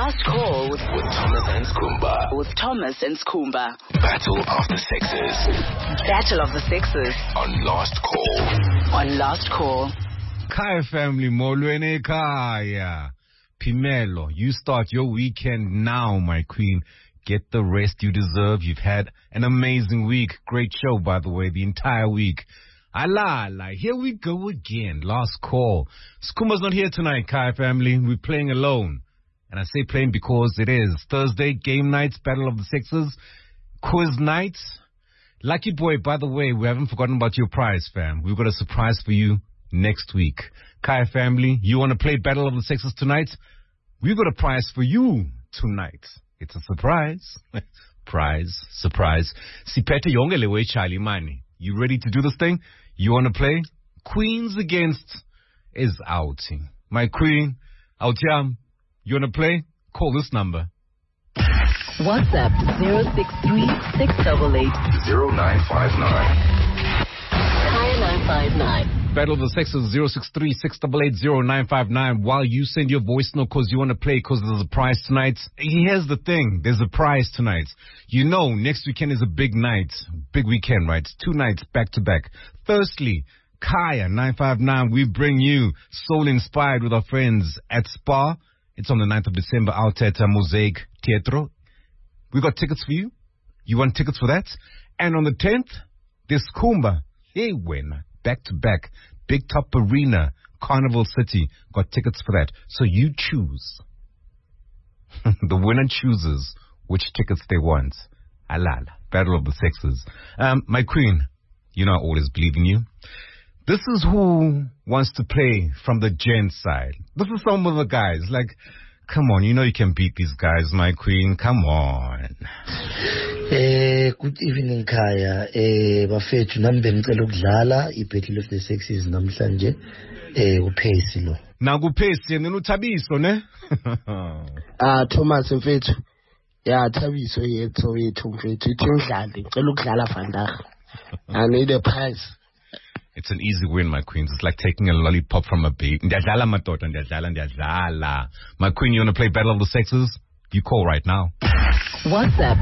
Last call with Thomas and Skumba. Battle of the Sexes. On Last Call. Kaya family, Molwene Kaya. Pimelo, you start your weekend now, my queen. Get the rest you deserve. You've had an amazing week. Great show, by the way, the entire week. Alala, here we go again. Last call. Skumba's not here tonight, Kaya family. We're playing alone. And I say playing because it is Thursday, game nights, Battle of the Sexes, quiz nights. Lucky boy, by the way, we haven't forgotten about your prize, fam. We've got a surprise for you next week. Kaya family, you want to play Battle of the Sexes tonight? We've got a prize for you tonight. It's a surprise. Surprise. Sipete yongelewe Charlie Mani. You ready to do this thing? You want to play? Queens Against is outing. My queen, Autiam, you want to play? Call this number. WhatsApp 063-688-0959. Kaya 959. Battle of the Sexes 063-688-0959. While you send your voice note because you want to play because there's a prize tonight. Here's the thing. There's a prize tonight. You know, next weekend is a big night. Big weekend, right? 2 nights back to back. Firstly, Kaya 959, we bring you Soul Inspired with our friends at Spa. It's on the 9th of December out at Mosaic Teatro. We got tickets for you. You want tickets for that? And on the 10th, this Kumba. Hey, winner. Back to back, Big Top Arena, Carnival City. Got tickets for that. So you choose. The winner chooses which tickets they want. Alala, Battle of the Sexes. My queen, you know I always believe in you. This is who wants to play from the gent side. This is some of the guys. Like, come on, you know you can beat these guys, my queen. Come on. Good evening, Kaya. Bafethu nami bengicela ukudlala iBattle of the Sexes namhlanje uPace lo. Na kuPace yena uThabiso ne? Thomas mfethu. Yeah, Thabiso yethu mfethu. Ithi udlale, ngicela ukudlala vandag. I need a prize. It's an easy win, my queens. It's like taking a lollipop from a baby. Ndiyadlala madoda, ndiyadlala. My queen, you want to play Battle of the Sexes? You call right now. WhatsApp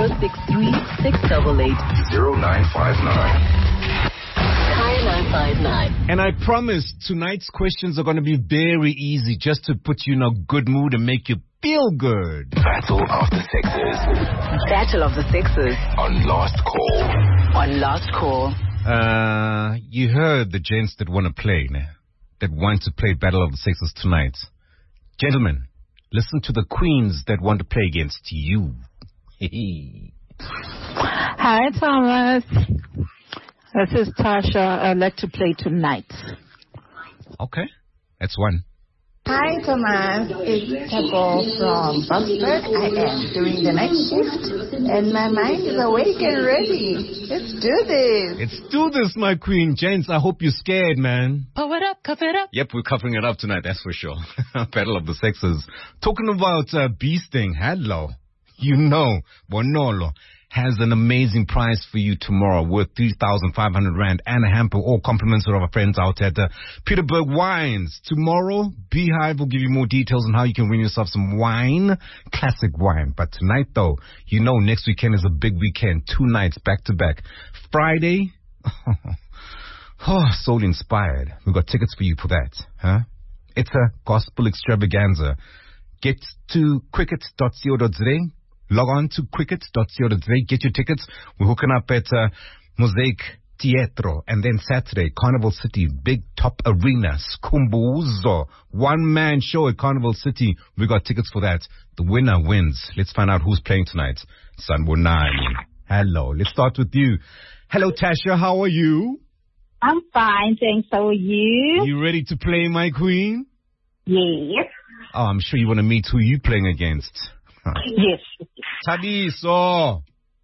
063-688-0959. Kaya 959. And I promise tonight's questions are going to be very easy just to put you in a good mood and make you feel good. Battle of the Sexes. On Last Call. You heard the gents that want to play, that want to play Battle of the Sexes tonight. Gentlemen, listen to the queens that want to play against you. Hi, Thomas. This is Tasha. I'd like to play tonight. Okay, that's one. Hi, Thomas. It's Tabo from Bucksburg. I am doing the night shift, and my mind is awake and ready. Let's do this, my queen. Gents, I hope you're scared, man. Power it up, cover it up. Yep, we're covering it up tonight, that's for sure. Battle of the Sexes. Talking about Bee Sting, hello. You know, Bonolo has an amazing prize for you tomorrow worth 3,500 Rand and a hamper, all compliments of our friends out at Peterberg Wines. Tomorrow, Beehive will give you more details on how you can win yourself some wine, classic wine. But tonight, though, you know next weekend is a big weekend, 2 nights back to back. Friday, Soul Inspired. We've got tickets for you for that, huh? It's a gospel extravaganza. Get to cricket.co.za. Log on to cricket.co.za. Get your tickets. We're hooking up at Mosaic Teatro. And then Saturday, Carnival City, Big Top Arena, Skumbuzo. One-man show at Carnival City. We got tickets for that. The winner wins. Let's find out who's playing tonight. Sanbonani. Hello. Let's start with you. Hello, Tasha. How are you? I'm fine, thanks. How are you? You ready to play, my queen? Yes. Oh, I'm sure you want to meet who you're playing against. Yes. Tabiso.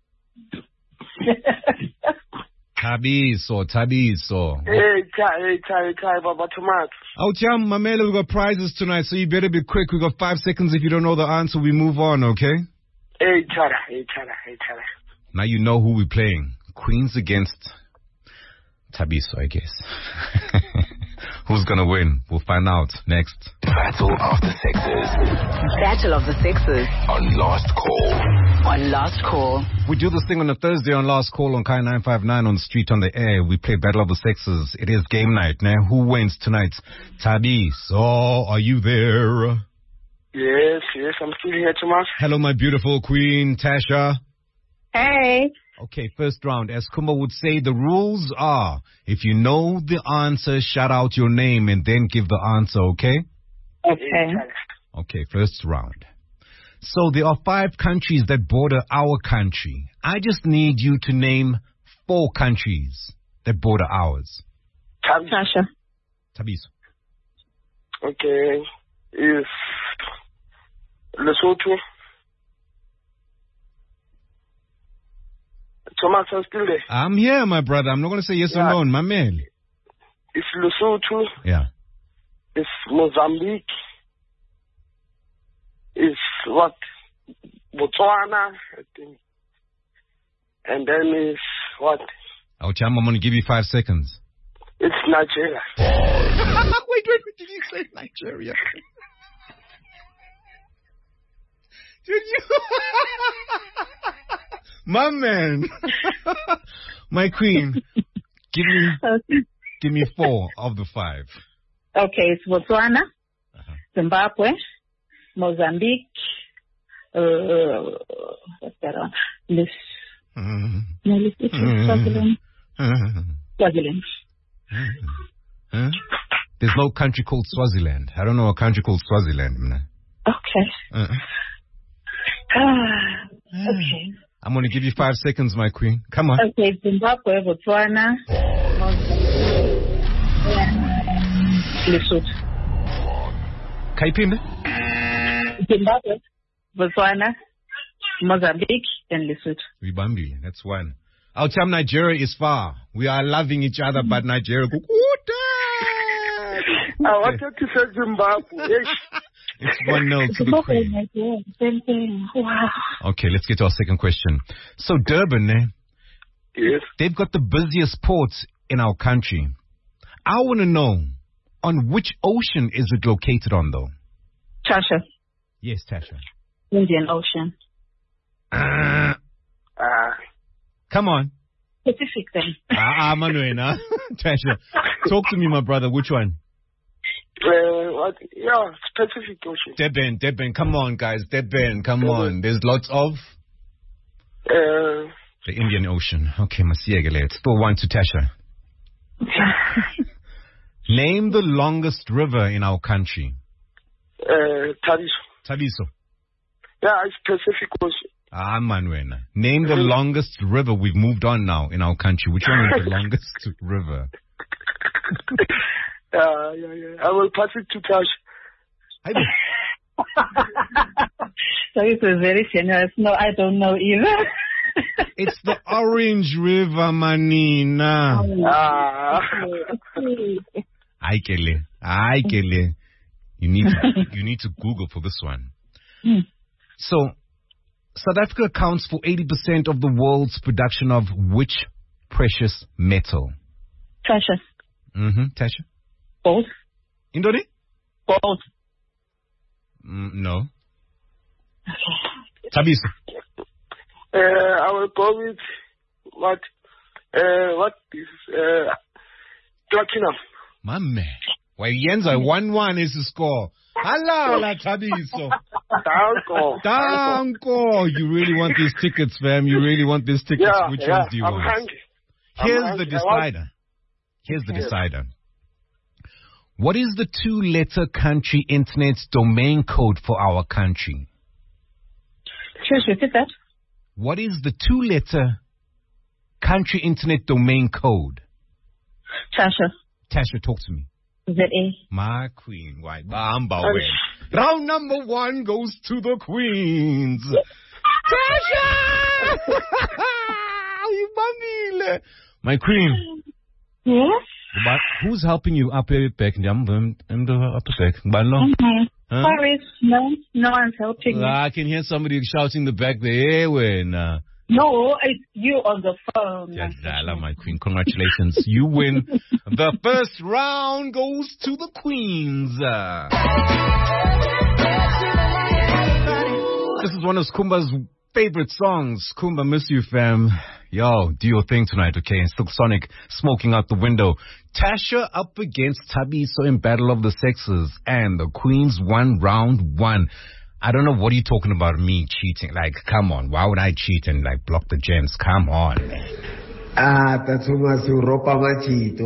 Hey, Baba Thomas. Autiam, Mamela, we got prizes tonight, so you better be quick. We got 5 seconds. If you don't know the answer, we move on, okay? Hey, Chara. Now you know who we're playing. Queens against Tabiso, I guess. Who's going to win? We'll find out next. Battle of the Sexes. Battle of the Sexes. On Last Call. On Last Call. We do this thing on a Thursday on Last Call on Kai 959 on the street on the air. We play Battle of the Sexes. It is game night. Now, who wins tonight? Tabi, so are you there? Yes, I'm still here, Thomas. Hello, my beautiful queen, Tasha. Hey. Okay, first round. As Kumba would say, the rules are, if you know the answer, shout out your name and then give the answer, okay? Okay. Okay, first round. So there are 5 countries that border our country. I just need you to name 4 countries that border ours. Tasha. Tabiso. Okay. Is Lesotho. Thomas, I'm still there. I'm here, my brother. I'm not going to say yes or no, my man. It's Lesotho. Yeah. It's Mozambique. It's what? Botswana, I think. And then it's what? Oh, Cham, I'm going to give you 5 seconds. It's Nigeria. Wait, did you say Nigeria? Did you? My man. My queen. Give me 4 of the 5. Okay, it's Botswana, Zimbabwe, Mozambique, what's that one? Swaziland. There's no country called Swaziland. I don't know a country called Swaziland. Okay. Okay. I'm going to give you 5 seconds, my queen. Come on. Okay, Zimbabwe, Botswana, Lesotho. Kaipinde? Zimbabwe, Botswana, Mozambique, and Lesotho. Ribambi, that's 1. Our time Nigeria is far. We are loving each other, but Nigeria go. I wanted to say Zimbabwe. It's 1-0 to the queen. Same thing. Wow. Okay, let's get to our second question. So Durban, Yes. they've got the busiest ports in our country. I want to know, on which ocean is it located on, though? Tasha. Yes, Tasha. Indian Ocean. Come on. Pacific then. Manuela. Tasha, talk to me, my brother. Which one? What? Yeah, Pacific Ocean. Durban. Come on, guys. Durban, come on. There's lots of... the Indian Ocean. Okay, Masiegele. It's still 1 to Tasha. Name the longest river in our country. Tabiso. Yeah, it's Pacific Ocean. Manuela. Name the longest river. We've moved on now in our country. Which one is the longest river? Yeah. I will pass it to Tash. So it was very generous. No, I don't know either. It's the Orange River, Manina. Aikele. You need to Google for this one. So, South Africa accounts for 80% of the world's production of which precious metal? Tasha. Tasha? Gold. Indori? Gold. No. Tabiso. I will go with what is platinum. My man. Well, Yenza, 1-1 is the score. Halala, Tabiso. Danko. You really want these tickets, fam. You really want these tickets. Yeah, Which ones do you want? Hungry. Here's the decider. What is the 2-letter country internet domain code for our country? Sure, repeat that. What is the 2-letter country internet domain code? Tasha, talk to me. ZA. My queen. Why? Bamba win. Round number 1 goes to the queens. Tasha! My queen. Yes? But who's helping you up here back? Sorry, no one's helping me. I can hear somebody shouting in the back there. When No, it's you on the phone. Yazala, my queen. Congratulations. You win. The first round goes to the queens. This is one of Kumba's favorite songs. Kumba, miss you, fam. Yo, do your thing tonight, okay? And Silk Sonic smoking out the window. Tasha up against Thabiso in Battle of the Sexes. And the queens won round one. I don't know what are you talking about, me cheating. Like, come on. Why would I cheat and, like, block the gems? Come on, man. That's Thomas, Europa Machita.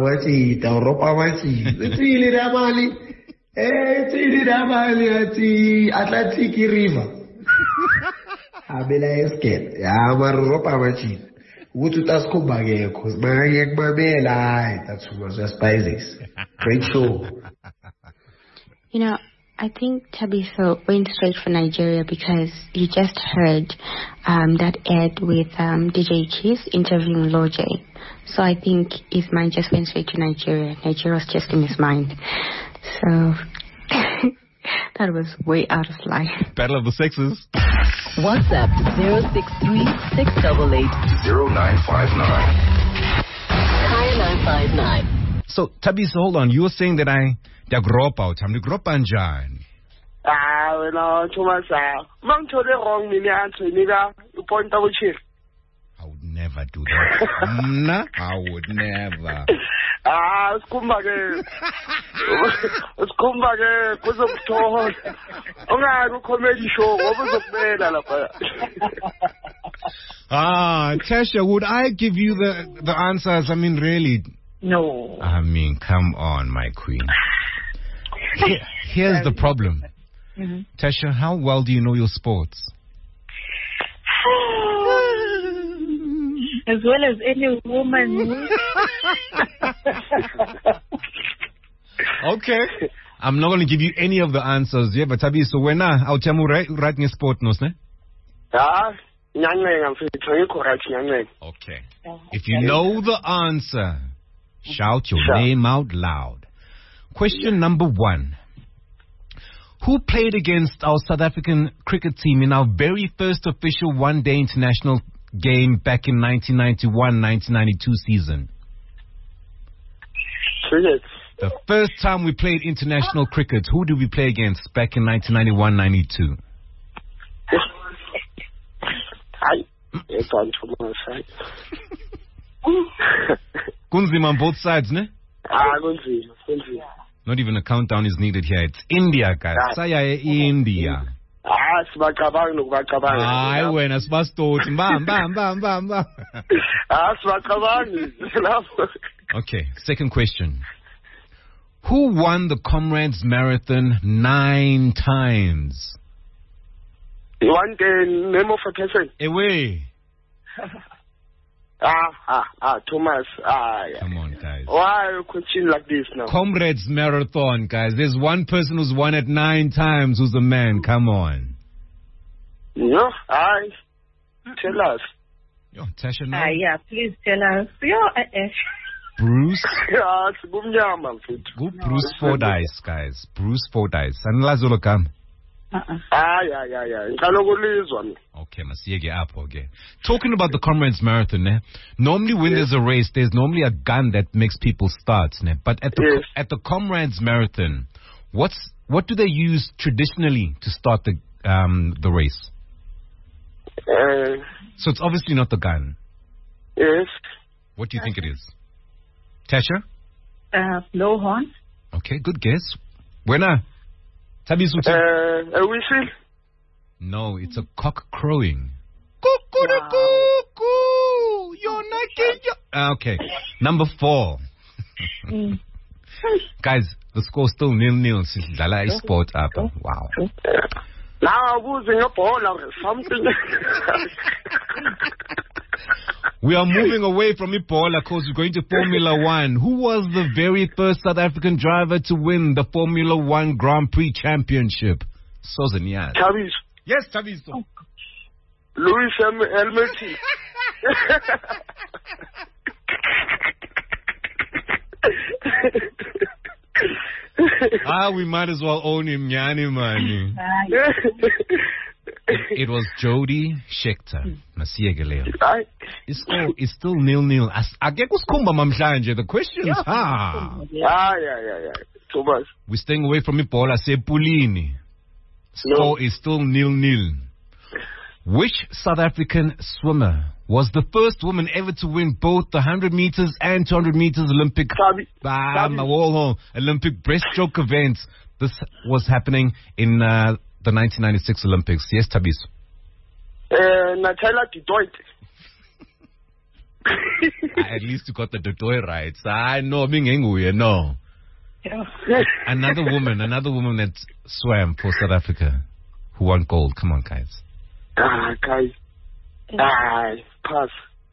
It's really that money. It's really that money at the Atlantic River. Abela escape. Yeah, Europa Machita. What to task Kubage, because my Mamela. That's Thomas, just spices. Great show. You know, I think Thabiso went straight for Nigeria because you just heard that ad with DJ Kiss interviewing Loj. So I think his mind just went straight to Nigeria. Nigeria was just in his mind. So that was way out of line. Battle of the Sexes. WhatsApp 063-688-0959. Kaya 959. So, Thabiso, hold on. You were saying that I gropa njani? Wena Thomas, mangithole wrong mina answer nika upointa kuchiri. I would never do that. Nah, I would never. Sikhumba ke. Sikhumba ke kuzokuthola. Ungani ucomedy show ngoba uzokubela lapha. Tasha, would I give you the answers? I mean, really? No. I mean, come on, my queen. Here's the problem. Mm-hmm. Tasha, how well do you know your sports? As well as any woman. Okay. I'm not going to give you any of the answers, yeah, but Thabiso, wena awuchamu right nge sport nos, ne? Okay. If you know the answer, shout your name out loud. Question number 1. Who played against our South African cricket team in our very first official one-day international game back in 1991-1992 season? Cricket. The first time we played international cricket, who did we play against back in 1991-92? Kunzima on both sides, ne? Kunzima. Not even a countdown is needed here. It's India, guys. Saya India. Sibacabanga nokubacabanga. Hayi wena sibastoti. Bam. Sibacabangi. Okay, second question. Who won the Comrades Marathon 9 times? You want the name of a person? Away. Thomas. Yeah. Come on, guys. Why are you question like this now? Comrades Marathon, guys. There's one person who's won it 9 times who's the man. Come on. No, tell us. Yo, Tasha, no? Yeah, please tell us. Bruce? Go Bruce Fordyce, guys. Bruce Fordyce. Anilazolo kam. Yeah. Okay, masiyeke apho ke. Talking about the Comrades Marathon, ne? Normally when there's a race, there's normally a gun that makes people start, ne? But at the Comrades Marathon, what do they use traditionally to start the race? So it's obviously not the gun. Yes. What do you think it is? Tasha? Blow horn. Okay, good guess. Wena? A whistle? No, it's a cock crowing. Cuckoo! You're not okay, number 4. Guys, the score's still 0-0. Sidlala isport up. Wow. Now I'm losing a ball or something. We are moving away from Ebola because we're going to Formula 1. Who was the very first South African driver to win the Formula 1 Grand Prix Championship? Sozanias. Thabiso. Yes, Thabiso. Lewis Hamilton. We might as well own him, Nyani, man. It was Jody Scheckter. Masiyeke leyo. It's still 0-0. Akekho sikhumba mamhlanje. The questions, Yeah. Thomas. We're staying away from ibhola sepulini. Score is still 0-0. Which South African swimmer was the first woman ever to win both the 100 meters and 200 meters Olympic Olympic breaststroke events? This was happening in the 1996 Olympics. Yes, Thabiso. Natalia du Toit. At least you got the du Toit right. I know, no. Another woman that swam for South Africa who won gold. Come on, guys. Guys. Pass.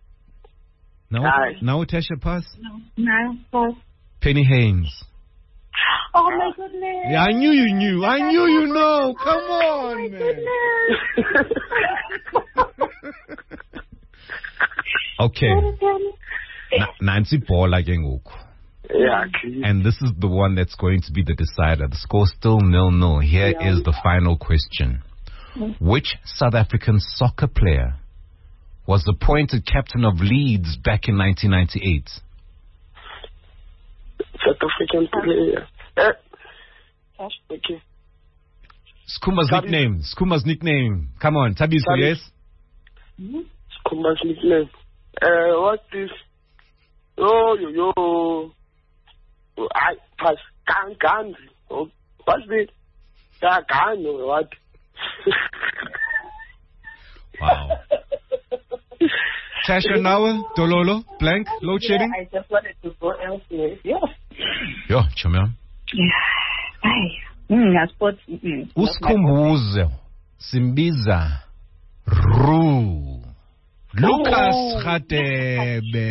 Now, Tasha, pass? No, pass. Penny Haynes. Oh, my goodness. Yeah, I knew you knew. I knew you know. Come on, man. Okay. Nancy Paula Gengoku. Yeah, and this is the one that's going to be the decider. The score's still 0-0. Here is the final question. Which South African soccer player was appointed captain of Leeds back in 1998? South African player. Okay. Skumba's nickname. Come on, Thabiso, yes? Skumba's nickname. What is... Oh, I pass. Gan. What's it? Gan or what? Wow. Tasha Nawa, Dololo, blank, load shedding? I just wanted to go elsewhere. Yo, Chomyam. Usikhumbuze Simbiza Ru Lucas Radebe.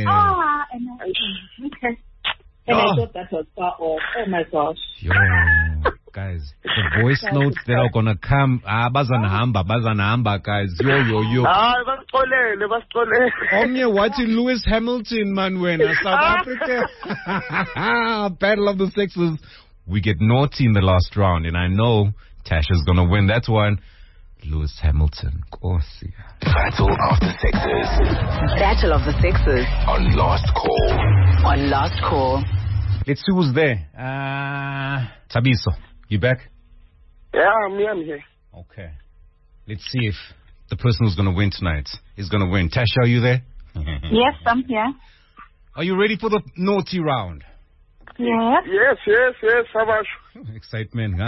And I thought that was far off. Oh my gosh. Yo, guys, the voice notes that are gonna come. Bazanahamba, guys. Yo. Omye watching Lewis Hamilton, man, when South Africa. Battle of the Sexes. We get naughty in the last round, and I know Tasha's gonna win that one. Lewis Hamilton. Battle of the Sexes. Battle of the Sexes. On Last Call. Let's see who's there. Thabiso, you back? Yeah, I'm here. Okay. Let's see if the person who's going to win tonight is going to win. Tasha, are you there? Yes, I'm here. Are you ready for the naughty round? Yeah. Yes, Sabash. Excitement.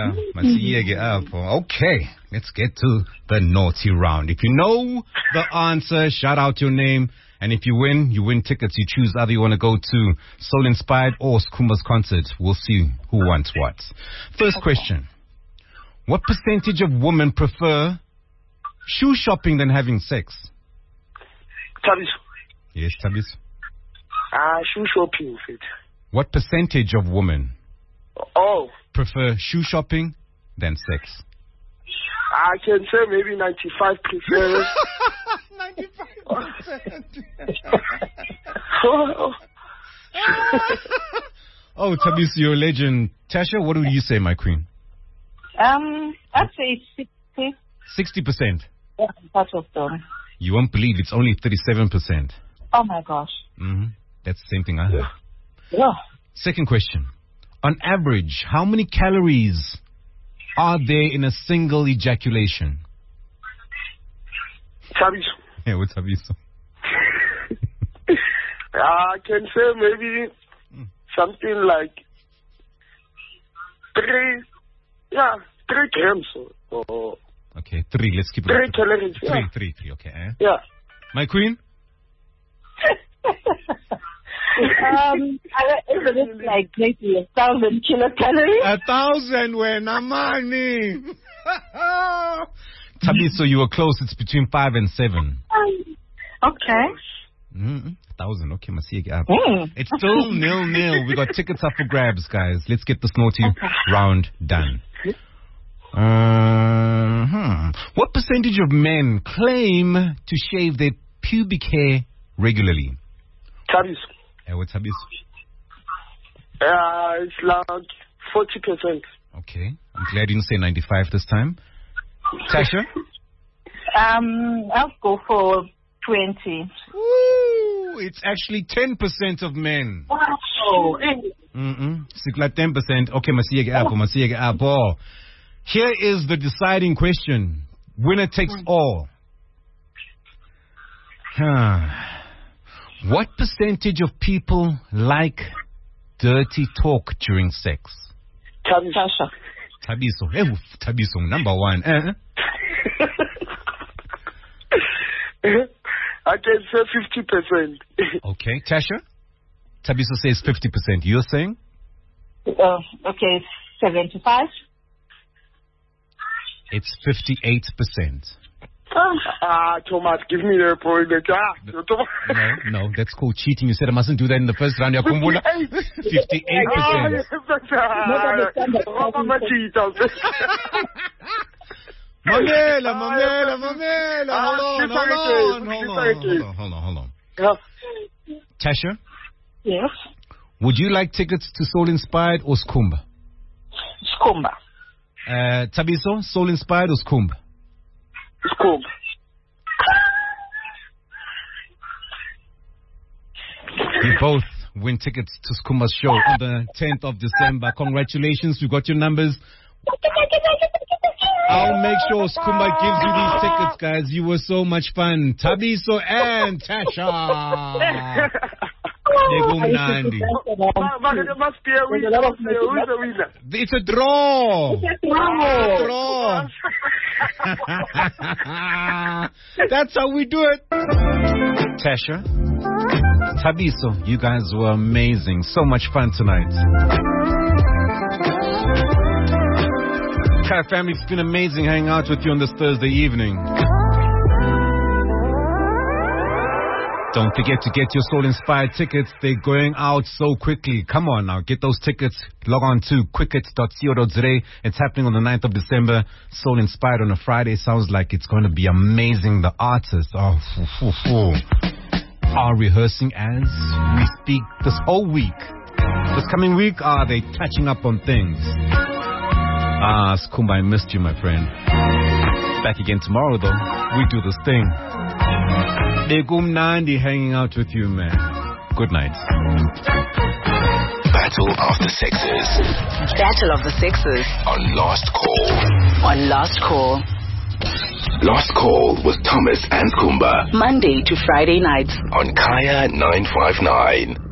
Okay, let's get to the naughty round. If you know the answer, shout out your name. And if you win tickets. You choose either you want to go to Soul Inspired or Skumba's concert. We'll see who wants what. First question. What percentage of women prefer shoe shopping than having sex? Thabiso. Yes, Thabiso. Shoe shopping. What percentage of women prefer shoe shopping than sex? I can say maybe 95%. 95%. Oh, Thabiso, you're a legend. Tasha, what would you say, my queen? I'd say 60. 60%? Yeah, that's what done. You won't believe it's only 37%. Oh, my gosh. Mm-hmm. That's the same thing I heard. Yeah. Second question. On average, how many calories are there in a single ejaculation? Thabiso. Yeah, what's Thabiso? I can say maybe something like 3 grams. Okay, 3. Let's keep it. 3 calories. 3. Okay. Yeah. My queen? Isn't it like maybe 1,000 kilocalories? 1,000 when Amani. Thabiso, you were close. It's between 5 and 7. Okay. 1,000. Okay, Masiyeke up. It's still 0-0. We got tickets up for grabs, guys. Let's get this naughty round done. What percentage of men claim to shave their pubic hair regularly? Thabiso. What's Thabiso? It's like 40%. Okay. I'm glad you didn't say 95 this time. Tasha? I'll go for 20. Ooh, it's actually 10% of men. Wow. Sikla 10%. Okay, masiyeke apho. Here is the deciding question. Winner takes all. What percentage of people like dirty talk during sex? Tabiso. Tabiso, number one. I can say 50%. Okay, Tasha? Tabiso says 50%. You're saying? Okay, 75. It's 58%. Thomas, give me the point. No, that's called cheating. You said I mustn't do that in the first round. 58%. Mamela. Hold on. Tasha? Yes? Would you like tickets to Soul Inspired or Skumba? Skumba. Tabiso, Soul Inspired or Skumba? Skumba. You both win tickets to Skumba's show on the 10th of December. Congratulations, you got your numbers. I'll make sure Skumba gives you these tickets, guys. You were so much fun. Tabiso and Tasha. Nandi. Must be a winner. Who's the winner? It's a draw. That's how we do it. Tasha, Tabiso, you guys were amazing. So much fun tonight. Kai family, it's been amazing hanging out with you on this Thursday evening. Don't forget to get your Soul Inspired tickets. They're going out so quickly. Come on now, get those tickets. Log on to quicket.co.za. It's happening on the 9th of December. Soul Inspired on a Friday. Sounds like it's going to be amazing. The artists are rehearsing as we speak this whole week. This coming week, they catching up on things. Skumba, I missed you, my friend. Back again tomorrow, though. We do this thing. Begum Nandi hanging out with you, man. Good night. Battle of the Sexes. Battle of the Sexes. On Last Call. On Last Call. Last Call with Thomas and Skumba. Monday to Friday nights. On Kaya 959.